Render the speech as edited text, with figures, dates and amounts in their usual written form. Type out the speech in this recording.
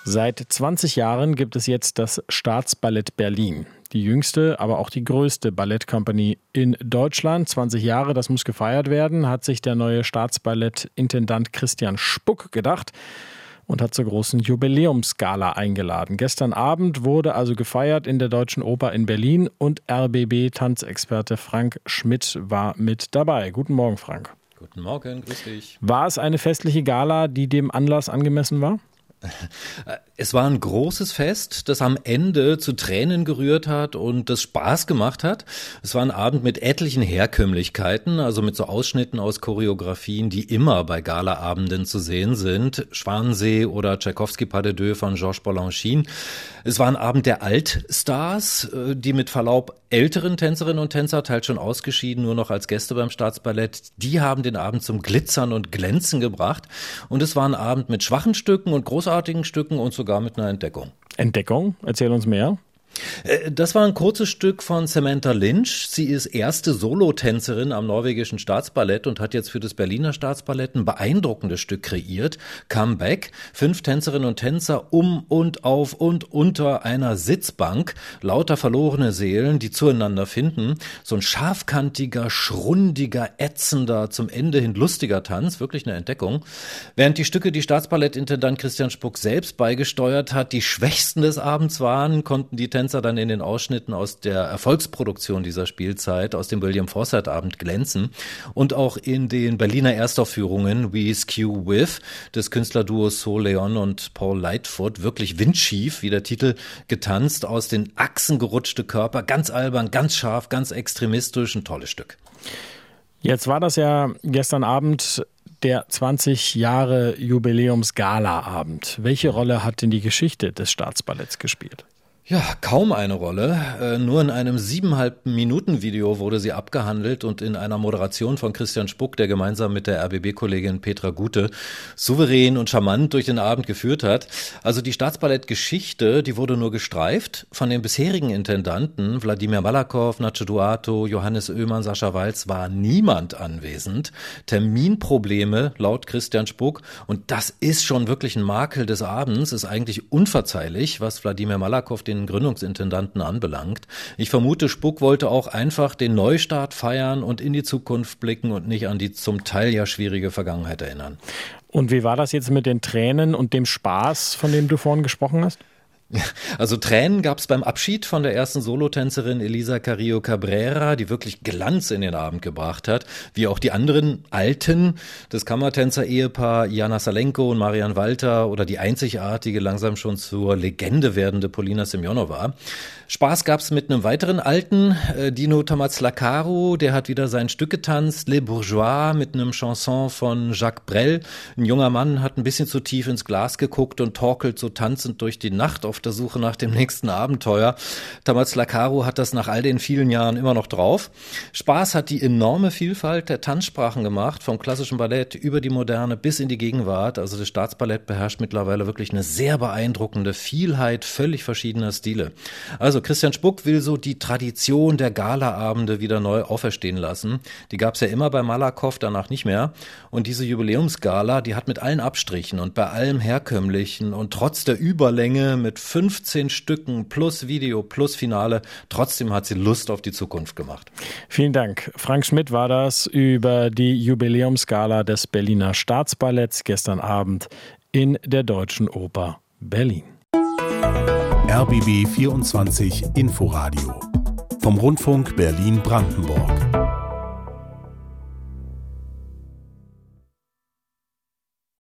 Seit 20 Jahren gibt es jetzt das Staatsballett Berlin. Die jüngste, aber auch die größte Ballettcompany in Deutschland. 20 Jahre, das muss gefeiert werden, hat sich der neue Staatsballettintendant Christian Spuck gedacht und hat zur großen Jubiläumsgala eingeladen. Gestern Abend wurde also gefeiert in der Deutschen Oper in Berlin und RBB-Tanzexperte Frank Schmidt war mit dabei. Guten Morgen, Frank. Guten Morgen, grüß dich. War es eine festliche Gala, die dem Anlass angemessen war? Es war ein großes Fest, das am Ende zu Tränen gerührt hat und das Spaß gemacht hat. Es war ein Abend mit etlichen Herkömmlichkeiten, also mit so Ausschnitten aus Choreografien, die immer bei Galaabenden zu sehen sind. Schwanensee oder Tschaikowski Pas de Deux von Georges Balanchine. Es war ein Abend der Altstars, die mit Verlaub älteren Tänzerinnen und Tänzer, teils schon ausgeschieden, nur noch als Gäste beim Staatsballett, die haben den Abend zum Glitzern und Glänzen gebracht. Und es war ein Abend mit schwachen Stücken und großartigen Stücken und sogar mit einer Entdeckung. Entdeckung? Erzähl uns mehr. Das war ein kurzes Stück von Samantha Lynch. Sie ist erste Solotänzerin am norwegischen Staatsballett und hat jetzt für das Berliner Staatsballett ein beeindruckendes Stück kreiert. Come Back. 5 Tänzerinnen und Tänzer um und auf und unter einer Sitzbank. Lauter verlorene Seelen, die zueinander finden. So ein scharfkantiger, schrundiger, ätzender, zum Ende hin lustiger Tanz. Wirklich eine Entdeckung. Während die Stücke, die Staatsballettintendant Christian Spuck selbst beigesteuert hat, die schwächsten des Abends waren, konnten die Tänzer dann in den Ausschnitten aus der Erfolgsproduktion dieser Spielzeit, aus dem William Forsythe Abend glänzen und auch in den Berliner Erstaufführungen We Skew With des Künstlerduos Sol Leon und Paul Lightfoot wirklich windschief, wie der Titel, getanzt, aus den Achsen gerutschte Körper, ganz albern, ganz scharf, ganz extremistisch, ein tolles Stück. Jetzt war das ja gestern Abend der 20 Jahre Jubiläums-Gala-Abend. Welche Rolle hat denn die Geschichte des Staatsballetts gespielt? Ja, kaum eine Rolle. Nur in einem 7,5-Minuten-Video wurde sie abgehandelt und in einer Moderation von Christian Spuck, der gemeinsam mit der RBB-Kollegin Petra Gute souverän und charmant durch den Abend geführt hat. Also die Staatsballett-Geschichte, die wurde nur gestreift. Von den bisherigen Intendanten, Wladimir Malakow, Nacho Duato, Johannes Oehmann, Sascha Walz, war niemand anwesend. Terminprobleme, laut Christian Spuck. Und das ist schon wirklich ein Makel des Abends, ist eigentlich unverzeihlich, was Wladimir Malakow, den Gründungsintendanten, anbelangt. Ich vermute, Spuck wollte auch einfach den Neustart feiern und in die Zukunft blicken und nicht an die zum Teil ja schwierige Vergangenheit erinnern. Und wie war das jetzt mit den Tränen und dem Spaß, von dem du vorhin gesprochen hast? Also Tränen gab es beim Abschied von der ersten Solotänzerin Elisa Carrillo Cabrera, die wirklich Glanz in den Abend gebracht hat, wie auch die anderen Alten, das Kammertänzer-Ehepaar Jana Salenko und Marian Walter oder die einzigartige, langsam schon zur Legende werdende Polina Semjonova. Spaß gab's mit einem weiteren Alten, Dino Tamazlakaru, der hat wieder sein Stück getanzt, Les Bourgeois mit einem Chanson von Jacques Brel. Ein junger Mann hat ein bisschen zu tief ins Glas geguckt und torkelt so tanzend durch die Nacht auf der Suche nach dem nächsten Abenteuer. Tamazlakaru hat das nach all den vielen Jahren immer noch drauf. Spaß hat die enorme Vielfalt der Tanzsprachen gemacht, vom klassischen Ballett über die Moderne bis in die Gegenwart. Also das Staatsballett beherrscht mittlerweile wirklich eine sehr beeindruckende Vielheit völlig verschiedener Stile. Also Christian Spuck will so die Tradition der Galaabende wieder neu auferstehen lassen. Die gab es ja immer bei Malakow, danach nicht mehr. Und diese Jubiläumsgala, die hat mit allen Abstrichen und bei allem Herkömmlichen und trotz der Überlänge mit 15 Stücken plus Video plus Finale, trotzdem hat sie Lust auf die Zukunft gemacht. Vielen Dank. Frank Schmidt war das über die Jubiläumsgala des Berliner Staatsballetts gestern Abend in der Deutschen Oper Berlin. RBB 24 Inforadio vom Rundfunk Berlin-Brandenburg.